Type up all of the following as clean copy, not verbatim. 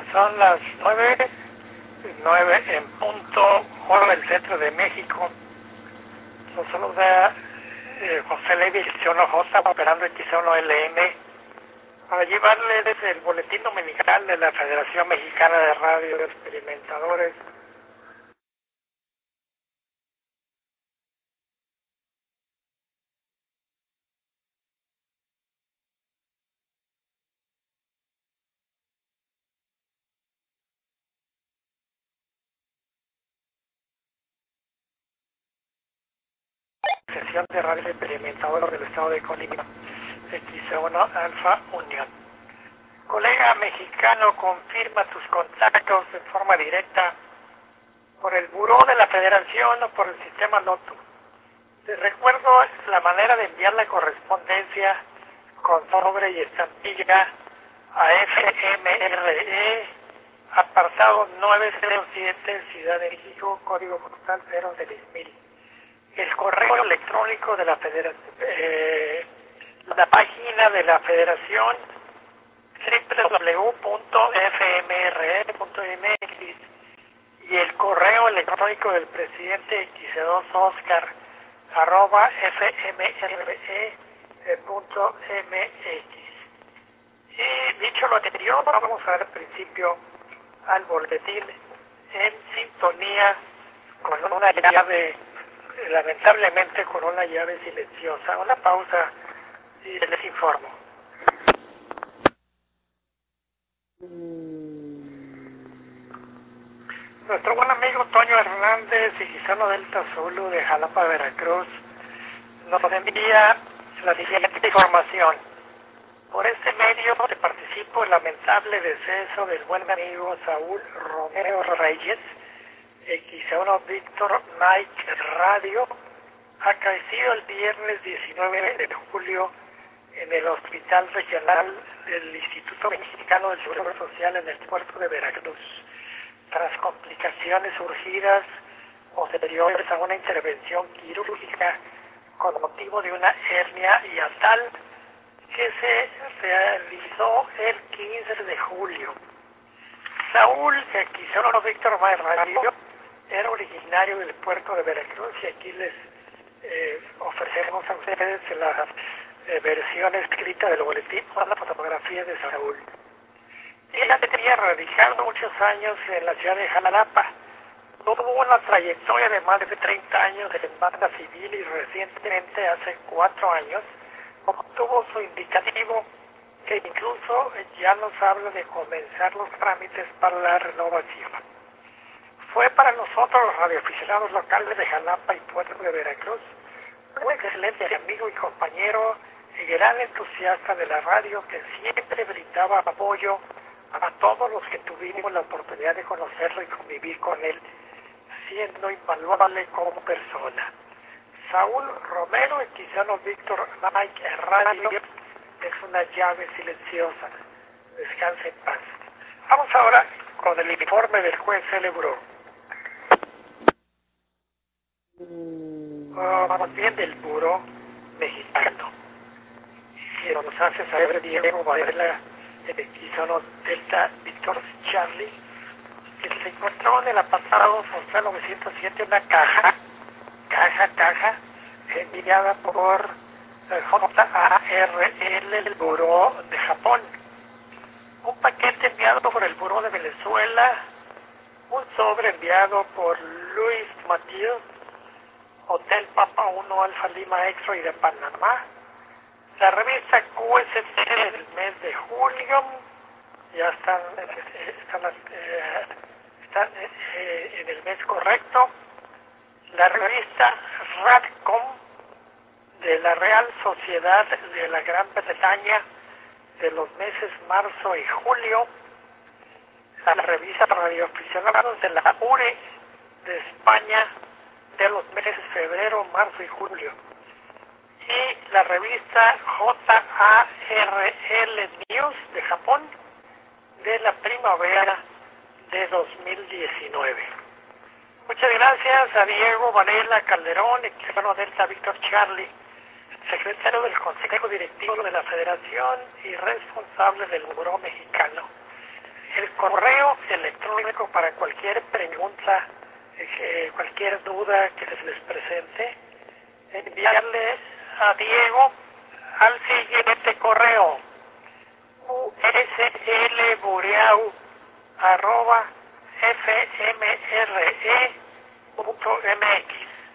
Son las 9 en punto, hora del centro de México. Los saluda José Levi J, operando en X1LM, para llevarles el boletín dominical de la Federación Mexicana de Radio Experimentadores. Sesión de Radio Experimentadores del Estado de Colima, X1 Alfa Unión. Colega mexicano, confirma tus contactos de forma directa por el Buró de la Federación o por el sistema Loto. Te recuerdo la manera de enviar la correspondencia con sobre y estampilla a FMRE, apartado 907, Ciudad de México, código postal 06000. El correo electrónico de la Federación, la página de la Federación, www.fmre.mx, y el correo electrónico del presidente X2 Oscar @fmre.mx. Y dicho lo anterior, vamos a dar principio al boletín en sintonía con una llave, lamentablemente con una llave silenciosa. Una pausa y les informo. Nuestro buen amigo Toño Hernández, X1 Delta Zulu de Jalapa, Veracruz, nos envía la siguiente información. Por este medio te participo el lamentable deceso del buen amigo Saúl Romero Reyes, X1 Víctor Mike Radio, acaecido el viernes 19 de julio en el Hospital Regional del Instituto Mexicano del Seguro Social en el puerto de Veracruz, tras complicaciones surgidas posteriores a una intervención quirúrgica con motivo de una hernia hiatal que se realizó el 15 de julio. Saúl, X1 Víctor Mike Radio, era originario del puerto de Veracruz, y aquí les ofrecemos a ustedes la versión escrita del boletín con la fotografía de Saúl. Ella tenía radicado muchos años en la ciudad de Jalapa. Tuvo una trayectoria de más de 30 años en banda civil y recientemente, hace 4 años, obtuvo su indicativo, que incluso ya nos habla de comenzar los trámites para la renovación. Fue para nosotros, los radioaficionados locales de Jalapa y puerto de Veracruz, un excelente amigo y compañero y gran entusiasta de la radio, que siempre brindaba apoyo a todos los que tuvimos la oportunidad de conocerlo y convivir con él, siendo invaluable como persona. Saúl Romero, X1 Víctor Mike Radio, es una llave silenciosa. Descanse en paz. Vamos ahora con el informe del juez Celebro. Más bien del Buró Mexicano. Y nos hace saber Diego Varela, X1 Delta Víctor Charlie, que se encontró en el apartado postal 907 una caja enviada por JARL, el Buró de Japón, un paquete enviado por el Buró de Venezuela, un sobre enviado por Luis Matías, Hotel Papa 1 Alfa Lima X-Ray de Panamá, la revista QST del mes de julio, ya están en el mes correcto, la revista Radcom de la Real Sociedad de la Gran Bretaña de los meses marzo y julio, la revista Radioaficionados de la URE de España de los meses febrero, marzo y julio, y la revista JARL News de Japón de la primavera de 2019. Muchas gracias a Diego Varela Calderón, X1 Delta Víctor Charlie, secretario del Consejo Directivo de la Federación y responsable del Buró Mexicano. el correo electrónico para cualquier pregunta, cualquier duda que se les presente, enviarle a Diego al siguiente correo: uslbureau@fmre.mx.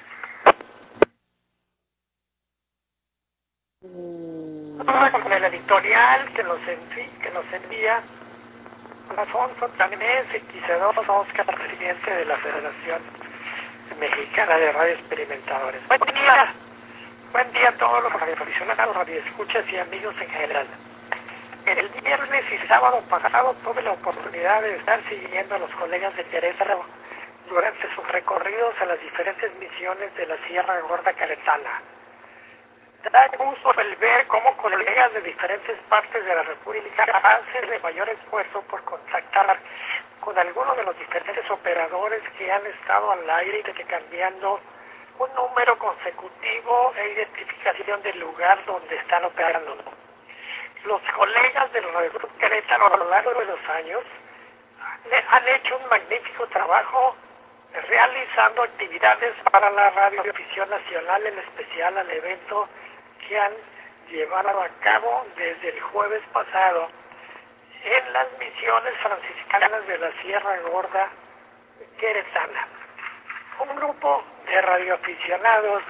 Con el editorial que nos envía Alfonso Tamés Quisedoso Oscar, presidente de la Federación Mexicana de Radio Experimentadores. Buen día a todos los radioaficionados, radioescuchas y amigos en general. El viernes y sábado pasado tuve la oportunidad de estar siguiendo a los colegas de Querétaro durante sus recorridos a las diferentes misiones de la Sierra Gorda Queretana. Da gusto el ver cómo colegas de diferentes partes de la República hacen el mayor esfuerzo por contactar con algunos de los diferentes operadores que han estado al aire, cambiando un número consecutivo e identificación del lugar donde están operando. Los colegas de los Radio Querétaro a lo largo de los años han hecho un magnífico trabajo realizando actividades para la Radioafición Nacional, en especial al evento que han llevado a cabo desde el jueves pasado en las misiones franciscanas de la Sierra Gorda Queretana. Un grupo de radioaficionados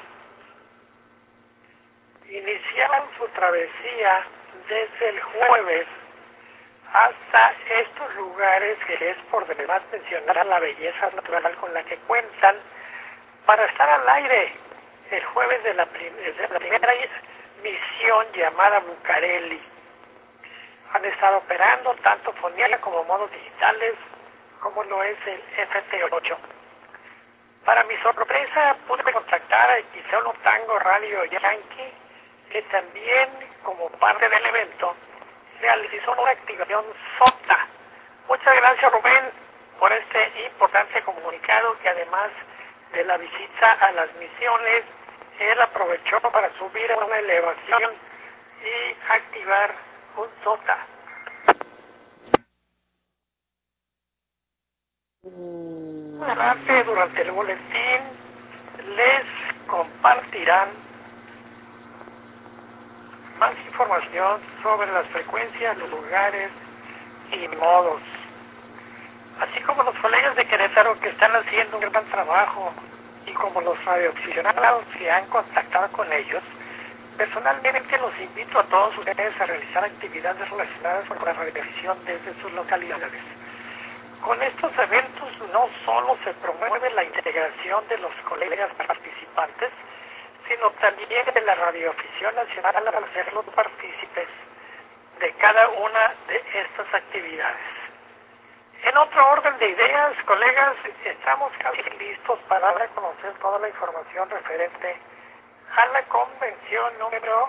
iniciaron su travesía desde el jueves hasta estos lugares, que es por demás mencionar la belleza natural con la que cuentan, para estar al aire el jueves de la primera misión llamada Bucareli. Han estado operando tanto fonía como modos digitales, como lo es el FT8. Para mi sorpresa, pude contactar a Quizono Tango Radio Yankee, que también, como parte del evento, realizó una activación SOTA. Muchas gracias, Rubén, por este importante comunicado, que además de la visita a las misiones, él aprovechó para subir a una elevación y activar un SOTA. Durante el boletín les compartirán más información sobre las frecuencias, los lugares y modos. Así como los colegas de Querétaro, que están haciendo un gran trabajo, y como los radioaficionados que han contactado con ellos, personalmente los invito a todos ustedes a realizar actividades relacionadas con la radioafición desde sus localidades. Con estos eventos no solo se promueve la integración de los colegas participantes, sino también de la Radioafición Nacional al hacerlos partícipes de cada una de estas actividades. En otro orden de ideas, colegas, estamos casi listos para dar a conocer toda la información referente a la convención número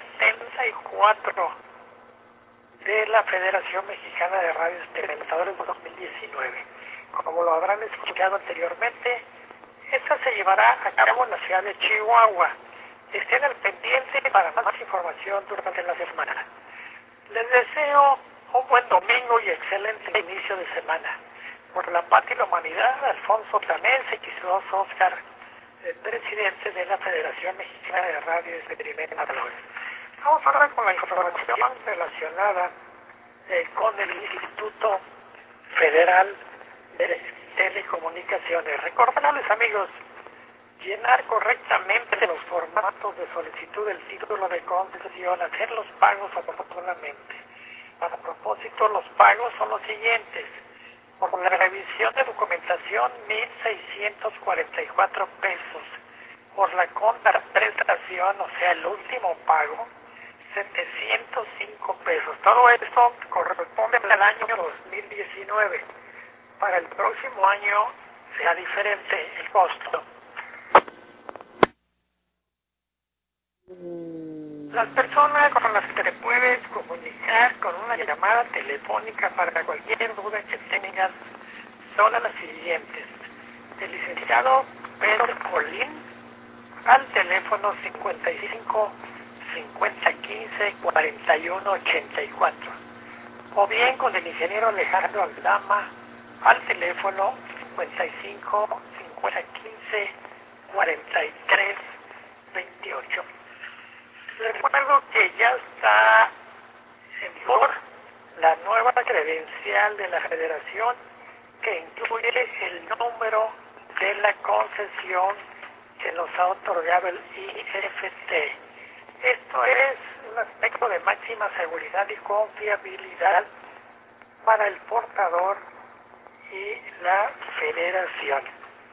74 de la Federación Mexicana de Radio Experimentadores 2019. Como lo habrán escuchado anteriormente, esta se llevará a cabo en la ciudad de Chihuahua. Estén al pendiente para más información durante la semana. Les deseo un buen domingo y excelente inicio de semana. Por la paz y la humanidad, Alfonso Tamés Quisedoso Oscar, presidente de la Federación Mexicana de Radio Experimentadores. Vamos ahora con la información relacionada con el Instituto Federal de Telecomunicaciones. Recordarles, amigos, llenar correctamente los formatos de solicitud del título de concesión, hacer los pagos oportunamente. Para propósito, los pagos son los siguientes: por la revisión de documentación, 1,644 pesos; por la contraprestación, o sea, el último pago, 705 pesos. Todo esto corresponde al año 2019. Para el próximo año será diferente el costo. Las personas con las que te puedes comunicar con una llamada telefónica para cualquier duda que tengas son las siguientes: el licenciado Pedro Colín al teléfono 55 50 15 41 84, o bien con el ingeniero Alejandro Aldama al teléfono 55 50 15 43 28. Recuerdo que ya está en vigor la nueva credencial de la Federación, que incluye el número de la concesión que nos ha otorgado el IFT. Esto es un aspecto de máxima seguridad y confiabilidad para el portador y la federación.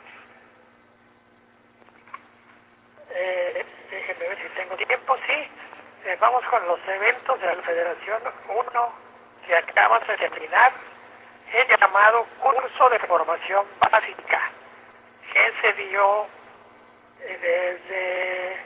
Déjenme ver si tengo tiempo. Sí, vamos con los eventos de la Federación. Uno que acaba de terminar, el llamado curso de formación básica, que se dio desde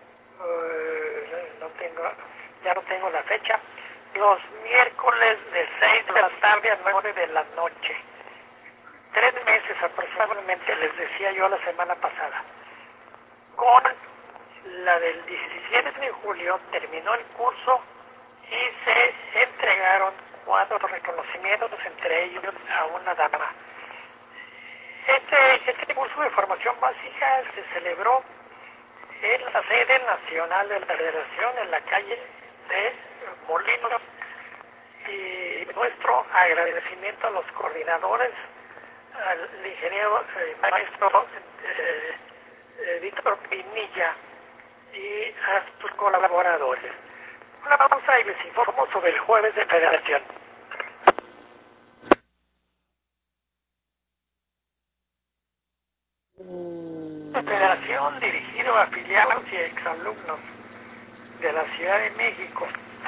ya no tengo la fecha, los miércoles de 6 de la tarde a 9 de la noche. 3 meses aproximadamente, les decía yo la semana pasada. Con la del 17 de julio terminó el curso y se entregaron 4 reconocimientos, entre ellos a una dama. Este curso de formación básica se celebró en la sede nacional de la Federación, en la calle de Molinos, y nuestro agradecimiento a los coordinadores, al ingeniero maestro Víctor Pinilla y a sus colaboradores. Una pausa y les informo sobre el jueves de Federación. La Federación, dirigido a afiliados y exalumnos de la Ciudad de México.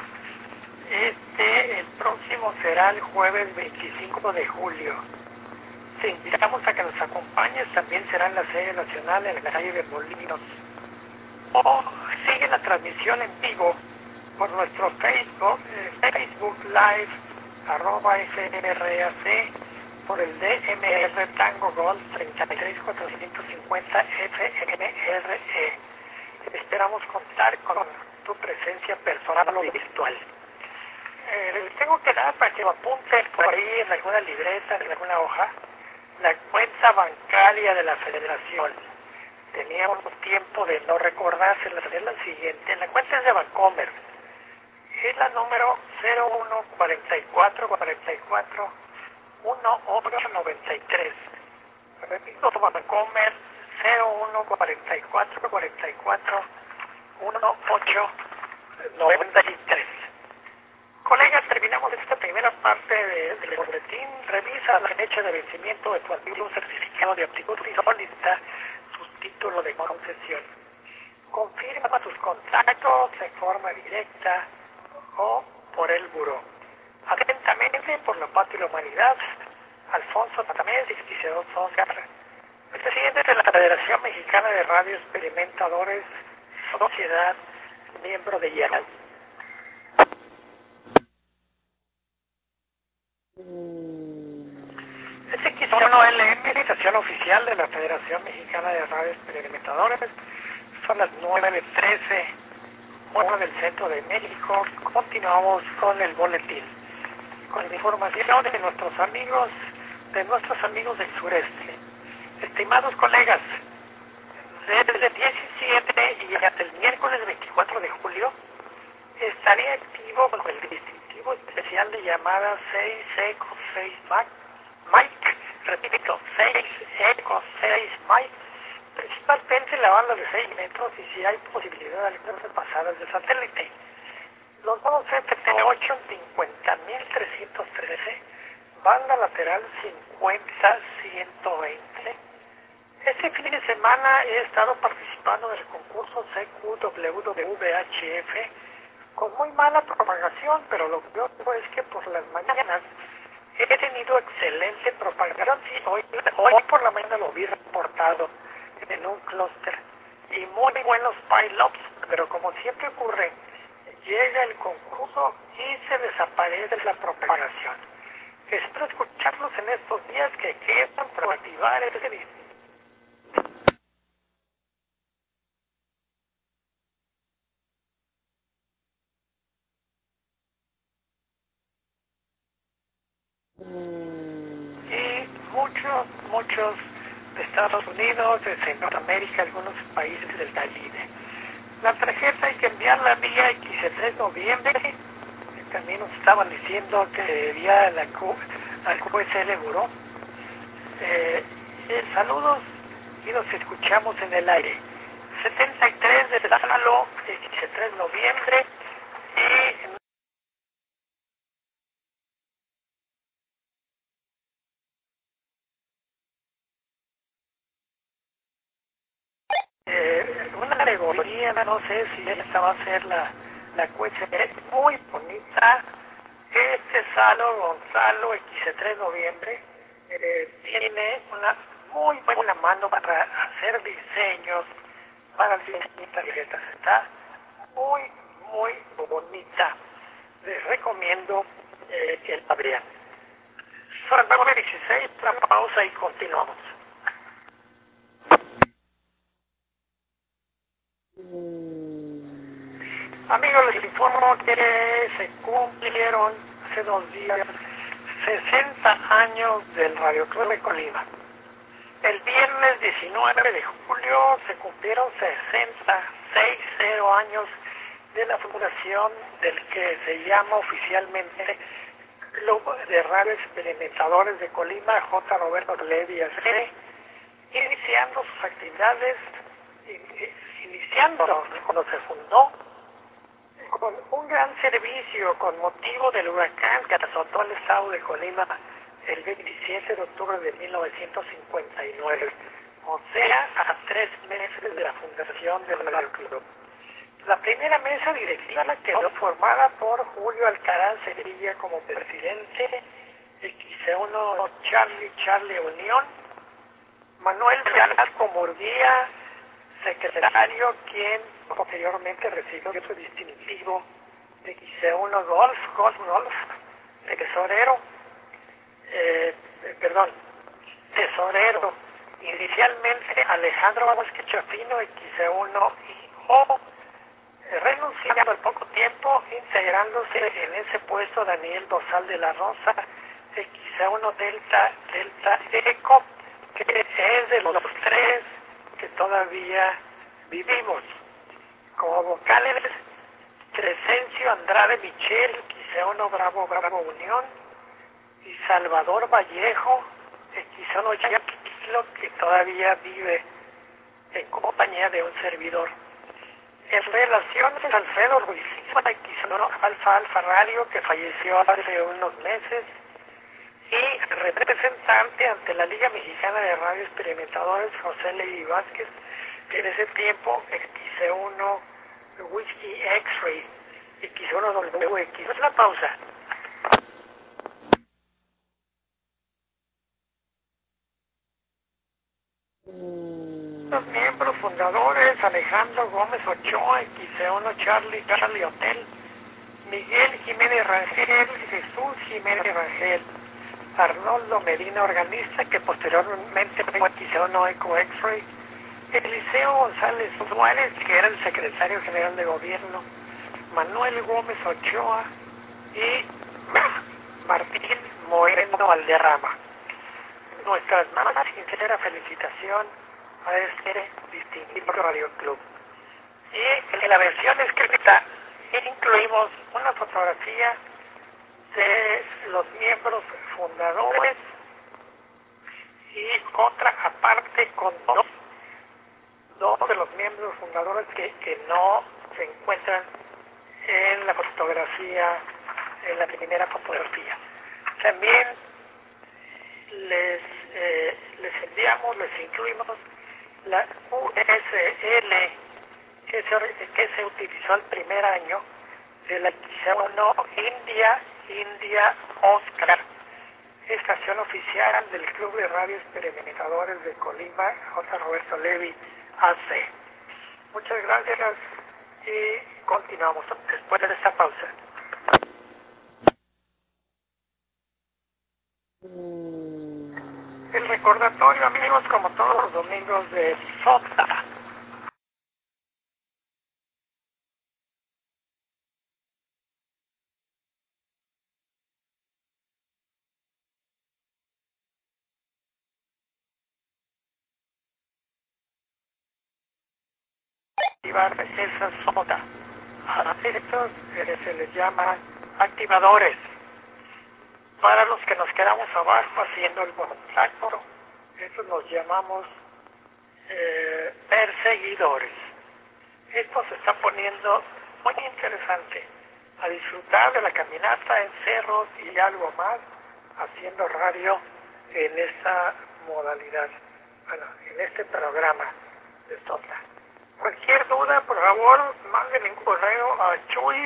El próximo será el jueves 25 de julio. Te invitamos a que nos acompañes, también será en la sede nacional en la calle de Molinos. O sigue la transmisión en vivo por nuestro Facebook Live, @FMRAC, por el DMR Tango Gold 33450 FMRE. Esperamos contar con tu presencia personal o virtual. Les tengo que dar para que lo apunten por ahí en alguna libreta, en alguna hoja, la cuenta bancaria de la Federación. Teníamos tiempo de no recordársela, es la siguiente. La cuenta es de Bancomer. Es la número 014444 1893. Repito, Bancomer 014444 1893. Colegas, terminamos esta primera parte del boletín. Revisa la fecha de vencimiento de tu antiguo certificado de aptitud y solicita su título de concesión. Confirma tus contactos en forma directa o por el buró. Atentamente, por la paz y la humanidad, Alfonso Tamés y Cicerón Oscar, presidente de la Federación Mexicana de Radio Experimentadores, Sociedad, miembro de IAL. XI-LM, estación oficial de la Federación Mexicana de Radio Experimentadores. Son las 9:13, hora del centro de México. Continuamos con el boletín, con la información de nuestros amigos del sureste. Estimados colegas, desde el 17 y hasta el miércoles 24 de julio estaré activo con el distintivo especial de llamada 6 Eco 6 Mike, repito, 6 Eco 6 Mike, principalmente en la banda de 6 metros y si hay posibilidad de algunas pasadas de satélite. Los modos FT8 50.313, banda lateral 50-120. Este fin de semana he estado participando en el concurso CQWWHF con muy mala propagación, pero lo que veo es que por las mañanas he tenido excelente propagación. Sí, hoy por la mañana lo vi reportado en un clúster y muy buenos pile-ups, pero como siempre ocurre, llega el concurso y se desaparece la propagación. Espero escucharlos en estos días que quedan para activar ese dispositivo. muchos de Estados Unidos, de Centroamérica, algunos países del Caribe. La tarjeta hay que enviarla vía X3 noviembre. También nos estaban diciendo que vía al QSL Buró. Saludos y nos escuchamos en el aire. 73 de Lalo, 3 de noviembre. Una alegoría, no sé si esta va a ser la QSL, muy bonita. Este Salo Gonzalo, X3 de noviembre, tiene una muy buena mano para hacer diseños para las tarjetas. Está muy, muy bonita. Les recomiendo que la vean. Son las 9:16, la pausa y continuamos. Amigos, les informo que se cumplieron hace 2 días 60 años del Radio Club de Colima. El viernes 19 de julio se cumplieron 60 años de la fundación del que se llama oficialmente Club de Radio Experimentadores de Colima, J. Roberto Levi AC, iniciando sus actividades, cuando se fundó, con un gran servicio con motivo del huracán que azotó el estado de Colima el 27 de octubre de 1959, o sea, a 3 meses de la fundación del Radio Club. La primera mesa directiva quedó formada por Julio Alcaraz Sevilla como presidente, X1 Charlie Unión, Manuel Velasco Murguía, secretario, quien posteriormente recibió su distintivo de X1 Golf, tesorero, inicialmente Alejandro Vázquez Chafino, X1 y O, renunciando al poco tiempo, integrándose en ese puesto Daniel Dosal de la Rosa, X1 Delta Eco, que es de los 3 que todavía vivimos. Como vocales, Crescencio Andrade Michel, X1 Bravo Unión, y Salvador Vallejo, X1 Yaquilo, que todavía vive en compañía de un servidor. En relaciones, Alfredo Ruiz, X1 Alfa Radio, que falleció hace unos meses, y representante ante la Liga Mexicana de Radio Experimentadores, José Levi Vázquez, que en ese tiempo X1 Whiskey X-Ray, X1 WX. Una pausa. Los miembros fundadores: Alejandro Gómez Ochoa, X1 Charlie Hotel, Miguel Jiménez Rangel, Jesús Jiménez Rangel, Arnoldo Medina, organista, que posteriormente fue X1 Eco X-Ray, Eliseo González Suárez, que era el secretario general de gobierno, Manuel Gómez Ochoa y Martín Moreno Valderrama. Nuestra más sincera felicitación a este distinguido Radio Club. Y en la versión escrita incluimos una fotografía de los miembros fundadores y otra aparte con dos de los miembros fundadores que no se encuentran en la fotografía, en la primera fotografía. También les incluimos la USL que se utilizó el primer año de la X1 India Oscar, estación oficial del Club de Radio Experimentadores de Colima, J. Roberto Levi AC. Muchas gracias y continuamos después de esta pausa. El recordatorio, amigos, como todos los domingos de SOTA. activar esa sonda. A estos se les llama activadores. Para los que nos quedamos abajo haciendo el contacto, estos los llamamos perseguidores. Esto se está poniendo muy interesante, a disfrutar de la caminata en cerros y algo más, haciendo radio en esta modalidad, bueno, en este programa de Sonda. Cualquier duda, por favor, mándenme un correo a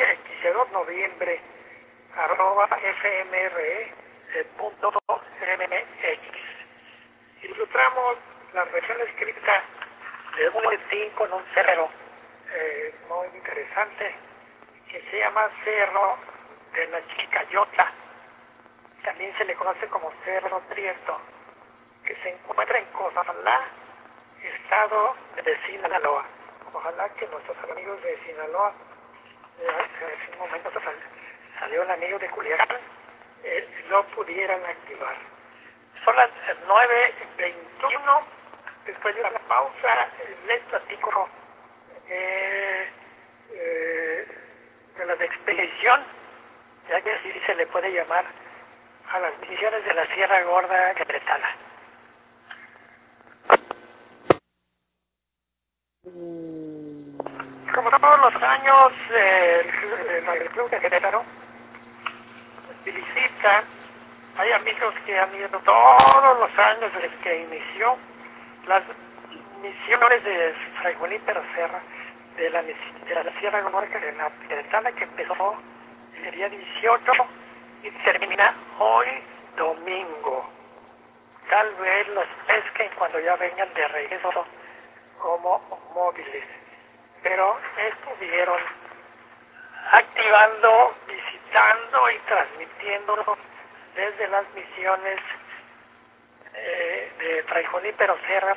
chuy.fmre.mx. Ilustramos la versión escrita de un boletín con un cerro muy interesante que se llama Cerro de la Chicayota. También se le conoce como Cerro Prieto, que se encuentra en Cozalá, estado de Sinaloa. Ojalá que nuestros amigos de Sinaloa, hace un momento salió el amigo de Culiacán, lo pudieran activar. Son las 9:21. Después de una pausa, les platico de la expedición, ya que así se le puede llamar a las misiones de la Sierra Gorda Queretana. Como todos los años, el Club de Querétaro visita, hay amigos que han ido todos los años desde que inició las misiones de Fray Junípero Serra de la Sierra Gorda Queretana, que empezó el día 18 y termina hoy domingo. Tal vez los pesquen cuando ya vengan de regreso como móviles, pero estuvieron activando, visitando y transmitiendo desde las misiones de Fray Junípero Serra,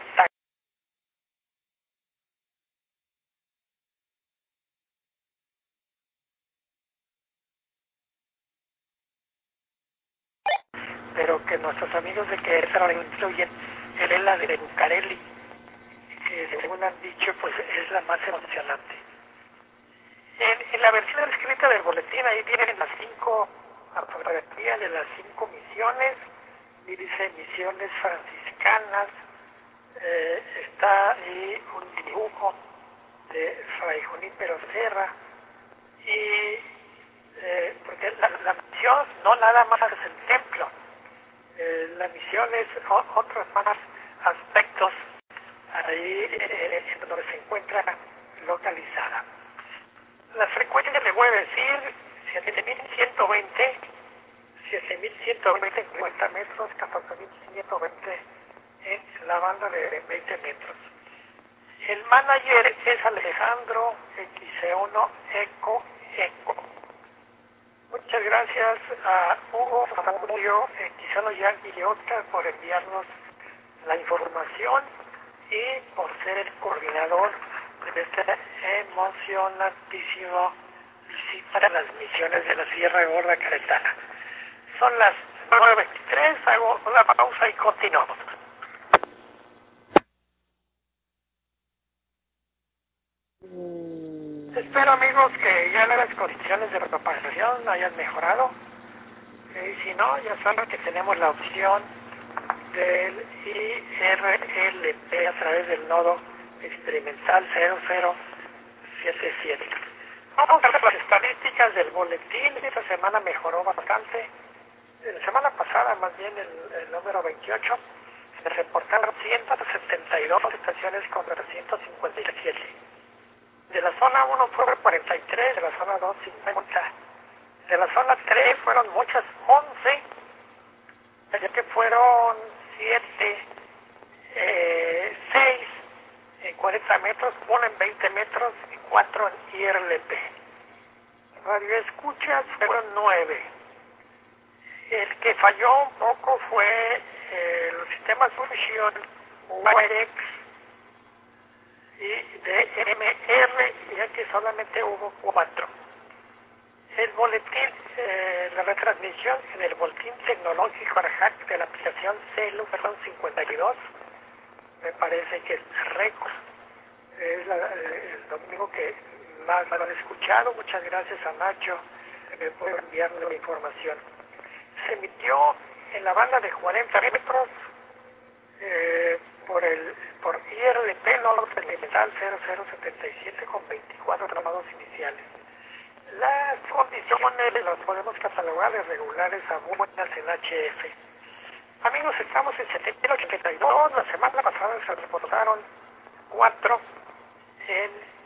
pero que nuestros amigos de Querétaro incluyen el la de Bucareli, que según han dicho, pues es la más emocionante. En la versión escrita del boletín, ahí vienen las 5 fotografías de las 5 misiones, y dice misiones franciscanas, está ahí un dibujo de Fray Junípero Serra, y porque la misión no nada más es el templo, la misión es otros más aspectos ahí en donde se encuentra localizada. Las frecuencias le voy a decir 7.120, 7.120 en 50 metros, 14.120 en la banda de 20 metros. El manager es Alejandro XC1 Eco. Muchas gracias a Hugo Faburio XC1 Yankee Oscar por enviarnos la información y por ser el coordinador de esta emocionantísima visita a las misiones de la Sierra Gorda Queretana. Son las 9:23, hago una pausa y continuamos. Espero, amigos, que ya las condiciones de propagación hayan mejorado. Y si no, ya saben que tenemos la opción del IRLP a través del nodo experimental 0077. Vamos a ver las estadísticas del boletín. Esta semana mejoró bastante. La semana pasada, más bien el número 28, se reportaron 172 estaciones contra 357. De la zona 1 fueron 43, de la zona 2 50. De la zona 3 fueron muchas, 11, ya que fueron 7, 6 en 40 metros, 1 en 20 metros y 4 en IRLP. Radio escuchas fueron 9. El que falló un poco fue los sistemas Fusion, Wirex y DMR, ya que solamente hubo 4. El boletín, la retransmisión en el boletín tecnológico ARHAC de la aplicación CELU, 52, me parece que es récord. es el domingo que más lo han escuchado. Muchas gracias a Nacho por enviarme la información. Se emitió en la banda de 40 metros por IRLP Norte Elemental 0077 con 24 llamados iniciales. Las condiciones las podemos catalogar de regulares a buenas en HF. Amigos, estamos en 7082. La semana pasada se reportaron 4 en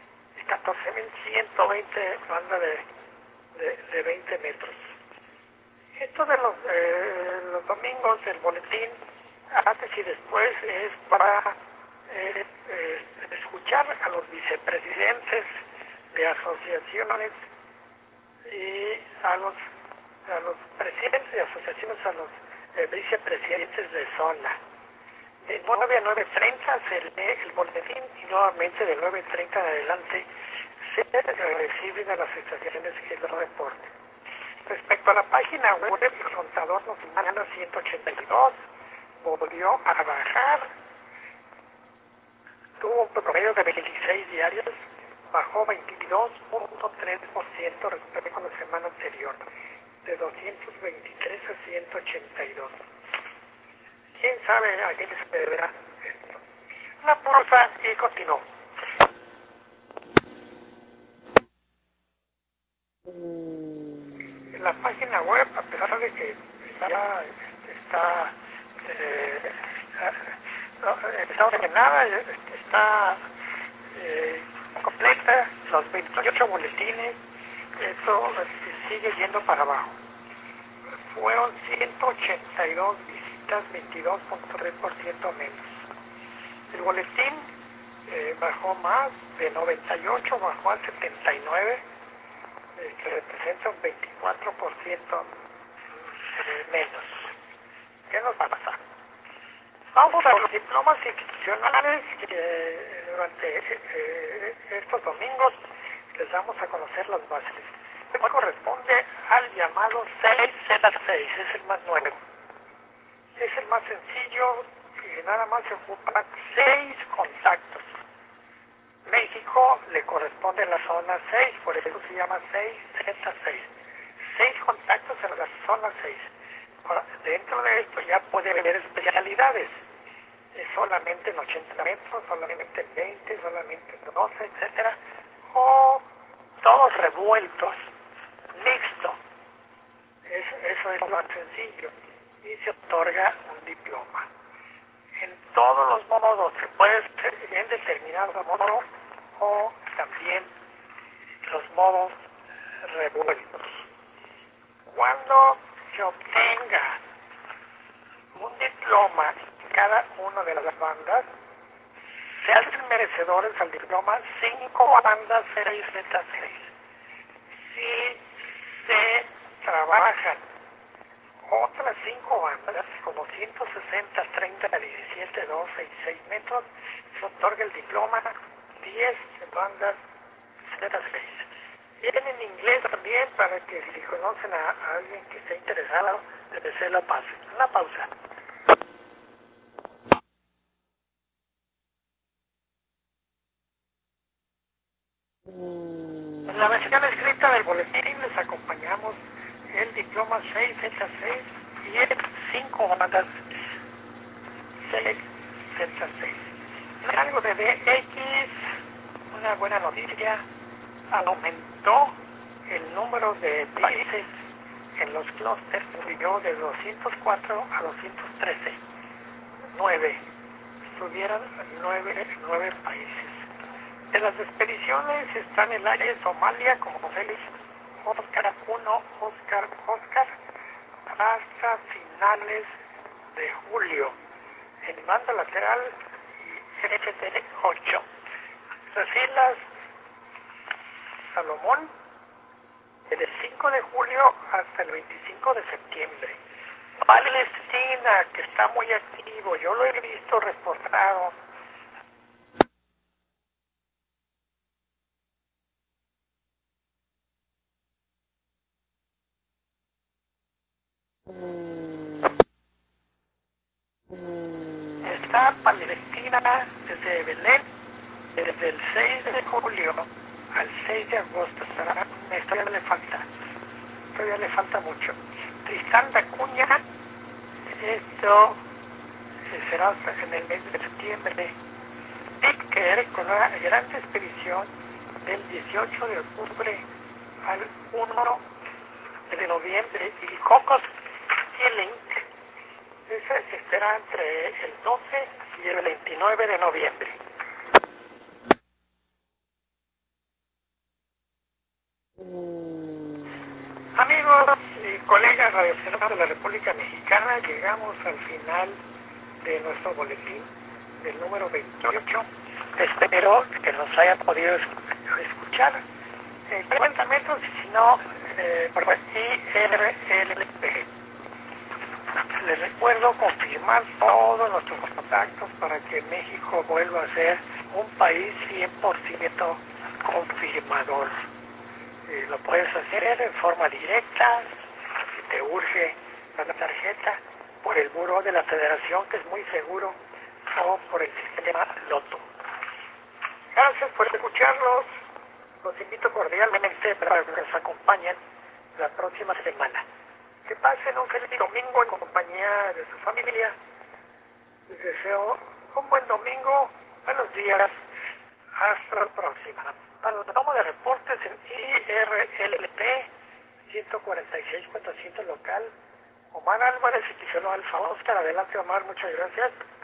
14.120 banda de 20 metros. Esto de los domingos, el boletín antes y después es para escuchar a los vicepresidentes de asociaciones y a los presidentes de asociaciones, a los vicepresidentes de zona. De 9 a 9:30 se lee el boletín y nuevamente de 9:30 en adelante se reciben a las estaciones el reporte. Respecto a la página web, el contador nos manda 182, volvió a bajar, tuvo un promedio de 26 diarios, bajó 22.3% respecto a la semana anterior, de 223 a 182. ¿Quién sabe a quién se deberá esto? Una pausa y continuó. En la página web, a pesar de que ya está ordenada, está completa, los 28 boletines, eso sigue yendo para abajo. Fueron 182 visitas, 22.3% menos. El boletín bajó más, de 98 bajó a 79, que representa un 24% menos. ¿Qué nos va a pasar? Vamos a los diplomas institucionales que durante estos domingos les damos a conocer las bases. Esto corresponde al llamado 6Z6, es el más nuevo. Es el más sencillo y nada más se ocupan 6 contactos. México le corresponde a la zona 6, por eso se llama 6Z6. 6 contactos en la zona 6. Ahora, dentro de esto ya puede haber especialidades. Solamente en 80 metros, solamente en 20, solamente en 12, etcétera, o todos revueltos, mixto. Eso es lo más sencillo y se otorga un diploma. En todos los modos se puede ser en determinado modo o también los modos revueltos. Cuando se obtenga un diploma en cada una de las bandas, se hacen merecedores al diploma 5 bandas 6Z6. Si se trabajan otras 5 bandas, como 160, 30, 17, 12 y 6 metros, se otorga el diploma 10 bandas Z6. Viene en inglés también para que si conocen a alguien que esté interesado, se la pasen. Una pausa. En la versión escrita del boletín les acompañamos el diploma 6Z6 y el 5 bandas 6Z6. En algo de DX, una buena noticia, aumentó el número de países en los clústeres, subió de 204 a 213. 9. Subieron 9 países. De las expediciones están el área de Somalia como Félix Oscar 1, Oscar, hasta finales de julio. En banda lateral y FT 8. Las islas Salomón, del 5 de julio hasta el 25 de septiembre. Palestina, que está muy activo, yo lo he visto reportado. Está Palestina desde Belén desde el 6 de julio al 6 de agosto estará, todavía le falta mucho. Tristán da Cunha, esto será en el mes de septiembre. Piquer con una gran expedición del 18 de octubre al 1 de noviembre, y Cocos Killing, ese será entre el 12 y el 29 de noviembre. Amigos y colegas radioaficionados de la República Mexicana, llegamos al final de nuestro boletín del número 28. Espero que nos haya podido escuchar frecuentemente, si no, por IRLP. Les recuerdo confirmar todos nuestros contactos para que México vuelva a ser un país 100% confirmador. Lo puedes hacer en forma directa, si te urge la tarjeta, por el buró de la Federación, que es muy seguro, o por el sistema Loto. Gracias por escucharlos. Los invito cordialmente para que nos acompañen la próxima semana. Que pasen un feliz domingo en compañía de su familia. Les deseo un buen domingo. Buenos días. Hasta la próxima. Para la toma de reportes en IRLP 146-400 local, Omar Álvarez y Quijono Alfa Oscar. Adelante, Omar. Muchas gracias.